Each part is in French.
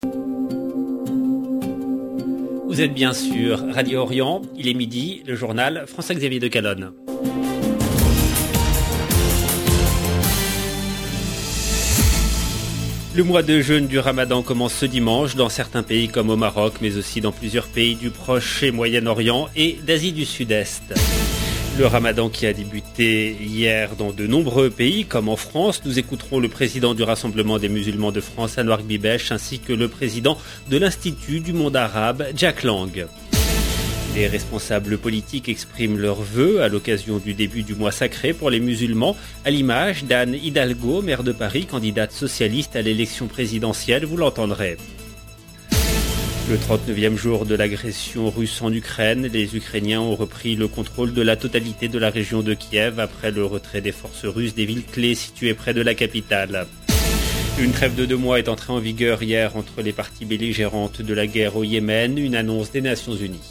Vous êtes bien sûr Radio Orient, il est midi, le journal François-Xavier de Calonne. Le mois de jeûne du Ramadan commence ce dimanche dans certains pays comme au Maroc, mais aussi dans plusieurs pays du Proche et Moyen-Orient et d'Asie du Sud-Est. Le Ramadan qui a débuté hier dans de nombreux pays comme en France. Nous écouterons le président du Rassemblement des musulmans de France, Anouar Bibeche, ainsi que le président de l'Institut du monde arabe, Jack Lang. Les responsables politiques expriment leurs vœux à l'occasion du début du mois sacré pour les musulmans, à l'image d'Anne Hidalgo, maire de Paris, candidate socialiste à l'élection présidentielle, vous l'entendrez. Le 39e jour de l'agression russe en Ukraine, les Ukrainiens ont repris le contrôle de la totalité de la région de Kiev après le retrait des forces russes des villes clés situées près de la capitale. Une trêve de 2 mois est entrée en vigueur hier entre les parties belligérantes de la guerre au Yémen, une annonce des Nations Unies.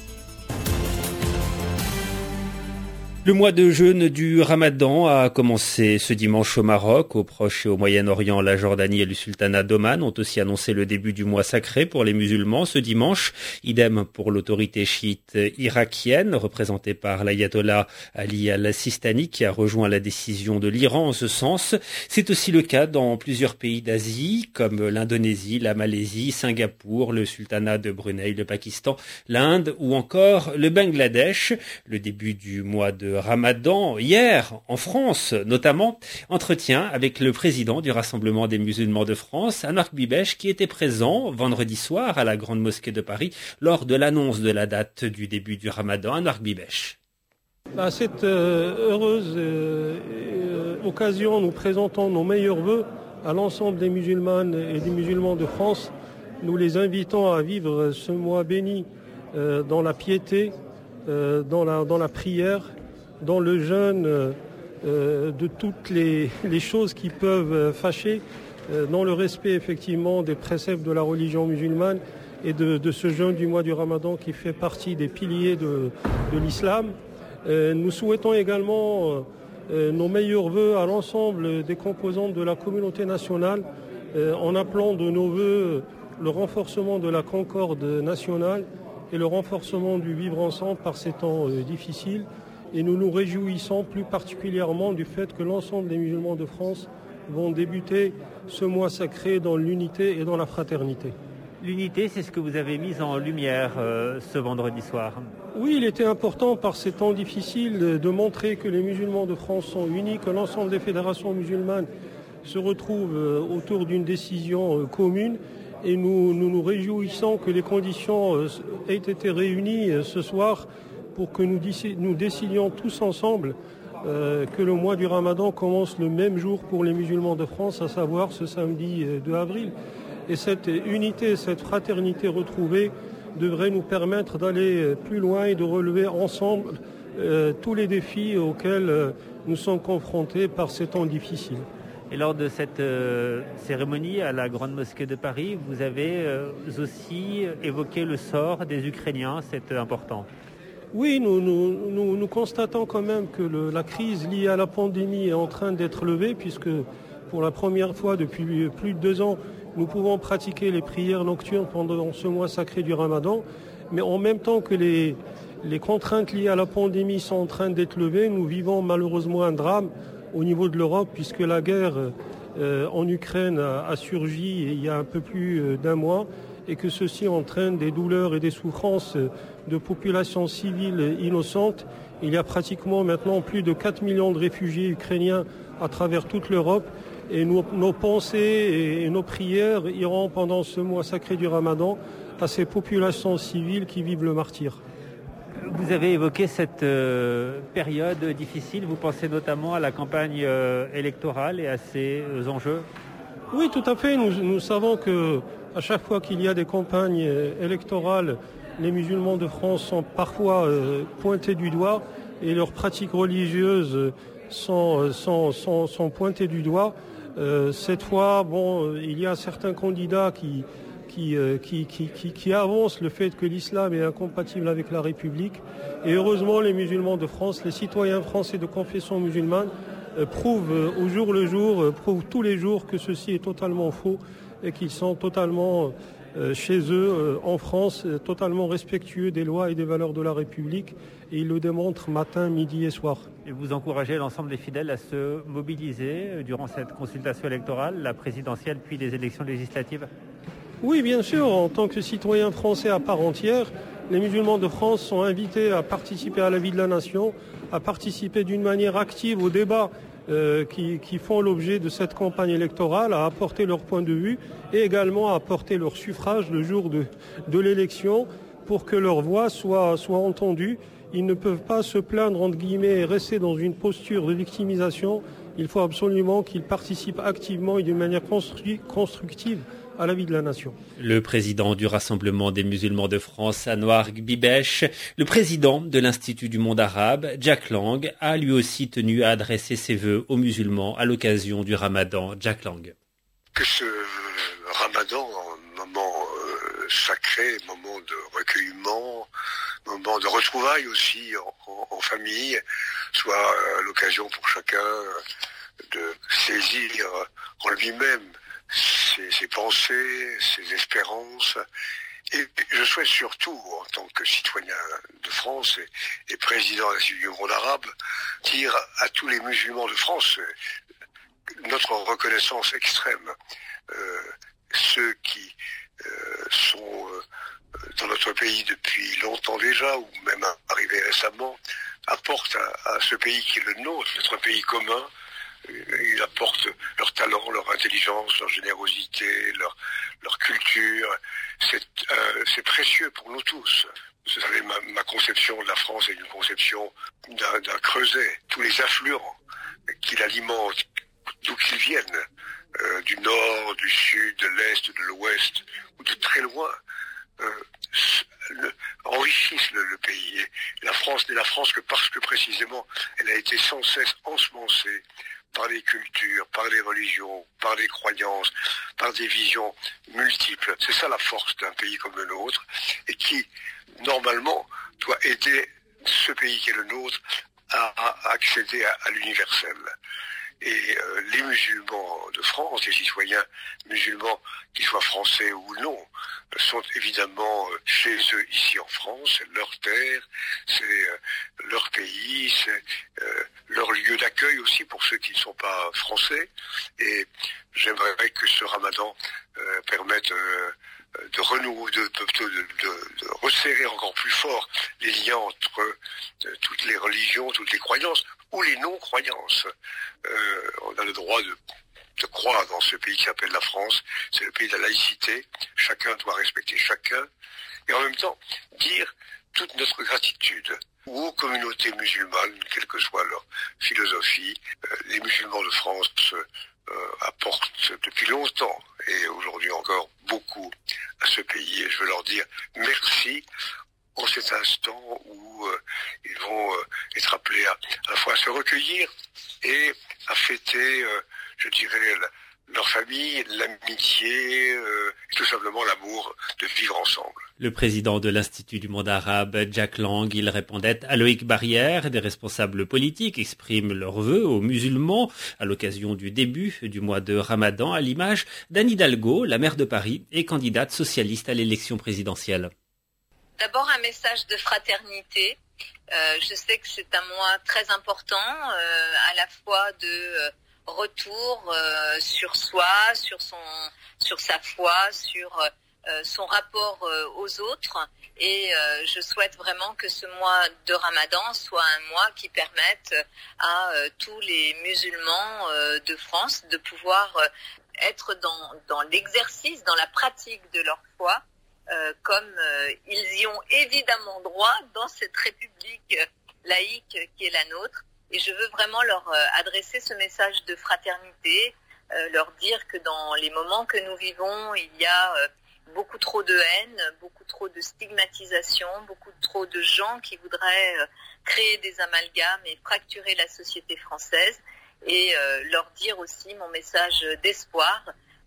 Le mois de jeûne du Ramadan a commencé ce dimanche au Maroc, au Proche et au Moyen-Orient. La Jordanie et le Sultanat d'Oman ont aussi annoncé le début du mois sacré pour les musulmans ce dimanche. Idem pour l'autorité chiite irakienne, représentée par l'ayatollah Ali al-Sistani, qui a rejoint la décision de l'Iran en ce sens. C'est aussi le cas dans plusieurs pays d'Asie, comme l'Indonésie, la Malaisie, Singapour, le Sultanat de Brunei, le Pakistan, l'Inde ou encore le Bangladesh. Le début du mois de Ramadan, hier, en France notamment, entretien avec le président du Rassemblement des musulmans de France, Anouar Bibeche, qui était présent vendredi soir à la Grande Mosquée de Paris lors de l'annonce de la date du début du Ramadan. Anouar Bibeche. À cette heureuse occasion, nous présentons nos meilleurs vœux à l'ensemble des musulmanes et des musulmans de France. Nous les invitons à vivre ce mois béni dans la piété, dans la prière, dans le jeûne de toutes les choses qui peuvent fâcher, dans le respect effectivement des préceptes de la religion musulmane et de ce jeûne du mois du Ramadan qui fait partie des piliers de l'islam. Nous souhaitons également nos meilleurs vœux à l'ensemble des composantes de la communauté nationale en appelant de nos vœux le renforcement de la concorde nationale et le renforcement du vivre ensemble par ces temps difficiles. Et nous nous réjouissons plus particulièrement du fait que l'ensemble des musulmans de France vont débuter ce mois sacré dans l'unité et dans la fraternité. L'unité, c'est ce que vous avez mis en lumière ce vendredi soir. Oui, il était important par ces temps difficiles de montrer que les musulmans de France sont unis, que l'ensemble des fédérations musulmanes se retrouvent autour d'une décision commune. Et nous réjouissons que les conditions aient été réunies ce soir pour que nous décidions tous ensemble que le mois du Ramadan commence le même jour pour les musulmans de France, à savoir ce samedi 2 avril. Et cette unité, cette fraternité retrouvée devrait nous permettre d'aller plus loin et de relever ensemble tous les défis auxquels nous sommes confrontés par ces temps difficiles. Et lors de cette cérémonie à la Grande Mosquée de Paris, vous avez aussi évoqué le sort des Ukrainiens, c'est important. Oui, nous constatons quand même que la crise liée à la pandémie est en train d'être levée, puisque pour la première fois depuis plus de 2 ans, nous pouvons pratiquer les prières nocturnes pendant ce mois sacré du Ramadan. Mais en même temps que les contraintes liées à la pandémie sont en train d'être levées, nous vivons malheureusement un drame au niveau de l'Europe, puisque la guerre en Ukraine a surgi il y a un peu plus d'1 mois, et que ceci entraîne des douleurs et des souffrances de populations civiles innocentes. Il y a pratiquement maintenant plus de 4 millions de réfugiés ukrainiens à travers toute l'Europe, et nos pensées et nos prières iront pendant ce mois sacré du Ramadan à ces populations civiles qui vivent le martyre. Vous avez évoqué cette période difficile, vous pensez notamment à la campagne électorale et à ses enjeux ? Oui, tout à fait. Nous savons que à chaque fois qu'il y a des campagnes électorales, les musulmans de France sont parfois pointés du doigt et leurs pratiques religieuses sont pointées du doigt. Cette fois, il y a certains candidats qui avancent le fait que l'islam est incompatible avec la République. Et heureusement, les musulmans de France, les citoyens français de confession musulmane, prouvent au jour le jour, prouvent tous les jours que ceci est totalement faux et qu'ils sont totalement chez eux, en France, totalement respectueux des lois et des valeurs de la République. Et ils le démontrent matin, midi et soir. Et vous encouragez l'ensemble des fidèles à se mobiliser durant cette consultation électorale, la présidentielle puis les élections législatives ? Oui, bien sûr. En tant que citoyens français à part entière, les musulmans de France sont invités à participer à la vie de la nation, à participer d'une manière active aux débats qui font l'objet de cette campagne électorale, à apporter leur point de vue et également à apporter leur suffrage le jour de l'élection pour que leur voix soit entendue. Ils ne peuvent pas se plaindre, entre guillemets, et rester dans une posture de victimisation. Il faut absolument qu'ils participent activement et d'une manière constructive à la vie de la nation. Le président du Rassemblement des musulmans de France, Anouar Bibeche, le président de l'Institut du monde arabe, Jack Lang, a lui aussi tenu à adresser ses vœux aux musulmans à l'occasion du Ramadan. Jack Lang. Que ce Ramadan, moment sacré, moment de recueillement, moment de retrouvailles aussi en famille, soit l'occasion pour chacun de saisir en lui-même ses pensées, ses espérances. Et je souhaite surtout, en tant que citoyen de France et président de l'Institut du monde arabe, dire à tous les musulmans de France notre reconnaissance extrême. Ceux qui sont dans notre pays depuis longtemps déjà, ou même arrivés récemment, apportent à ce pays qui est le nôtre, notre pays commun. Ils apportent leur talent, leur intelligence, leur générosité, leur culture. C'est précieux pour nous tous. Vous savez, ma conception de la France est une conception d'un creuset. Tous les affluents qui l'alimentent, d'où qu'ils viennent, du nord, du sud, de l'est, de l'ouest, ou de très loin, enrichissent le pays. Et la France n'est la France que parce que précisément elle a été sans cesse ensemencée par les cultures, par les religions, par les croyances, par des visions multiples. C'est ça la force d'un pays comme le nôtre, et qui, normalement, doit aider ce pays qui est le nôtre à accéder à l'universel. Et les musulmans de France, les citoyens musulmans, qu'ils soient français ou non, sont évidemment chez eux ici en France. C'est leur terre, c'est leur pays, c'est leur lieu d'accueil aussi pour ceux qui ne sont pas français. Et j'aimerais que ce Ramadan permette de renouer, de resserrer encore plus fort les liens entre toutes les religions, toutes les croyances ou les non-croyances. On a le droit de croire dans ce pays qui s'appelle la France. C'est le pays de la laïcité. Chacun doit respecter chacun. Et en même temps, dire toute notre gratitude aux communautés musulmanes, quelle que soit leur philosophie. Les musulmans de France apportent depuis longtemps et aujourd'hui encore beaucoup à ce pays. Et je veux leur dire merci en cet instant où ils vont être appelés à la fois à se recueillir et à fêter, je dirais, leur famille, l'amitié et tout simplement l'amour de vivre ensemble. Le président de l'Institut du monde arabe, Jack Lang, il répondait à Loïc Barrière. Des responsables politiques expriment leurs vœux aux musulmans à l'occasion du début du mois de Ramadan, à l'image d'Anne Hidalgo, la maire de Paris et candidate socialiste à l'élection présidentielle. D'abord un message de fraternité. Je sais que c'est un mois très important, à la fois de retour sur soi, sur sa foi, sur son rapport aux autres. Et je souhaite vraiment que ce mois de Ramadan soit un mois qui permette à tous les musulmans de France de pouvoir être dans l'exercice, dans la pratique de leur foi, comme ils y ont évidemment droit dans cette république laïque qui est la nôtre. Et je veux vraiment leur adresser ce message de fraternité, leur dire que dans les moments que nous vivons, il y a beaucoup trop de haine, beaucoup trop de stigmatisation, beaucoup trop de gens qui voudraient créer des amalgames et fracturer la société française. Et leur dire aussi mon message d'espoir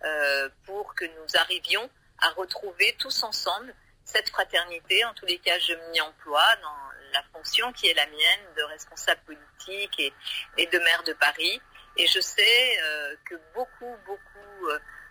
pour que nous arrivions à retrouver tous ensemble cette fraternité. En tous les cas, je m'y emploie dans la fonction qui est la mienne de responsable politique et de maire de Paris. Et je sais que beaucoup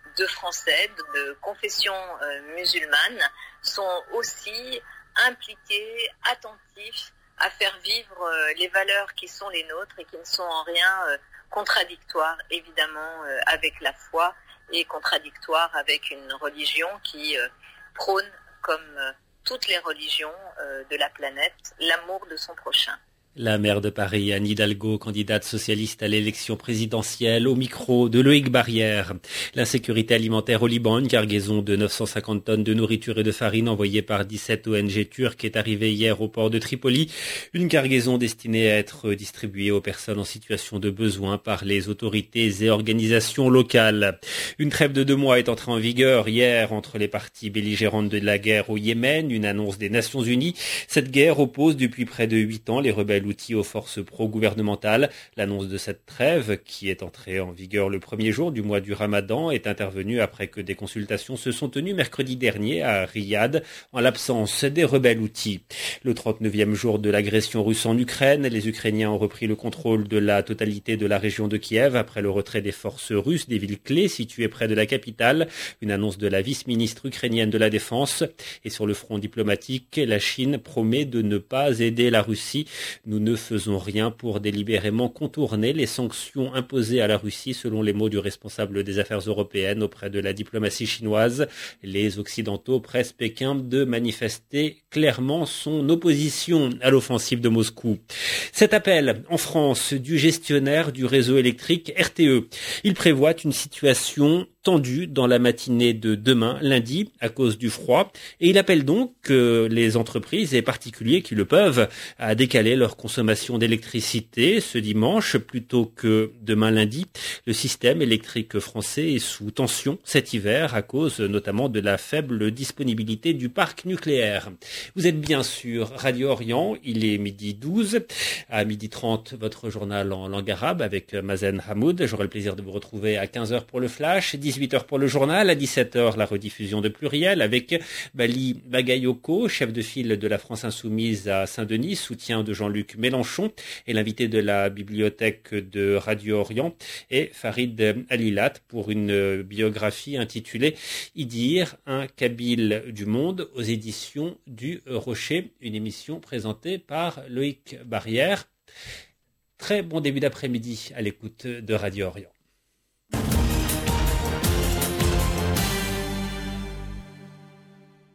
de Français de confession musulmane sont aussi impliqués, attentifs à faire vivre les valeurs qui sont les nôtres et qui ne sont en rien contradictoires, évidemment, avec la foi et contradictoires avec une religion qui prône, comme toutes les religions de la planète, l'amour de son prochain. La maire de Paris, Anne Hidalgo, candidate socialiste à l'élection présidentielle, au micro de Loïc Barrière. L'insécurité alimentaire au Liban, une cargaison de 950 tonnes de nourriture et de farine envoyée par 17 ONG turques est arrivée hier au port de Tripoli. Une cargaison destinée à être distribuée aux personnes en situation de besoin par les autorités et organisations locales. Une trêve de 2 mois est entrée en vigueur hier entre les parties belligérantes de la guerre au Yémen, une annonce des Nations Unies. Cette guerre oppose depuis près de 8 ans les rebelles outils aux forces pro-gouvernementales. L'annonce de cette trêve, qui est entrée en vigueur le premier jour du mois du Ramadan, est intervenue après que des consultations se sont tenues mercredi dernier à Riyad, en l'absence des rebelles outils. Le 39e jour de l'agression russe en Ukraine, les Ukrainiens ont repris le contrôle de la totalité de la région de Kiev après le retrait des forces russes des villes clés situées près de la capitale. Une annonce de la vice-ministre ukrainienne de la Défense. Et sur le front diplomatique, la Chine promet de ne pas aider la Russie. Nous ne faisons rien pour délibérément contourner les sanctions imposées à la Russie, selon les mots du responsable des affaires européennes auprès de la diplomatie chinoise. Les Occidentaux pressent Pékin de manifester clairement son opposition à l'offensive de Moscou. Cet appel en France du gestionnaire du réseau électrique RTE. Il prévoit une situation tendue dans la matinée de demain, lundi, à cause du froid. Et il appelle donc les entreprises et particuliers qui le peuvent à décaler leur consommation d'électricité ce dimanche plutôt que demain lundi. Le système électrique français est sous tension cet hiver à cause notamment de la faible disponibilité du parc nucléaire. Vous êtes bien sûr Radio Orient, il est 12h. À 12h30, votre journal en langue arabe avec Mazen Hamoud. J'aurai le plaisir de vous retrouver à 15h pour le flash, 18h pour le journal, à 17h la rediffusion de Pluriel avec Bali Bagayoko, chef de file de la France Insoumise à Saint-Denis, soutien de Jean-Luc Mélenchon, et l'invité de la bibliothèque de Radio Orient est Farid Alilat pour une biographie intitulée Idir, un Kabyle du monde aux éditions du Rocher, une émission présentée par Loïc Barrière. Très bon début d'après-midi à l'écoute de Radio Orient.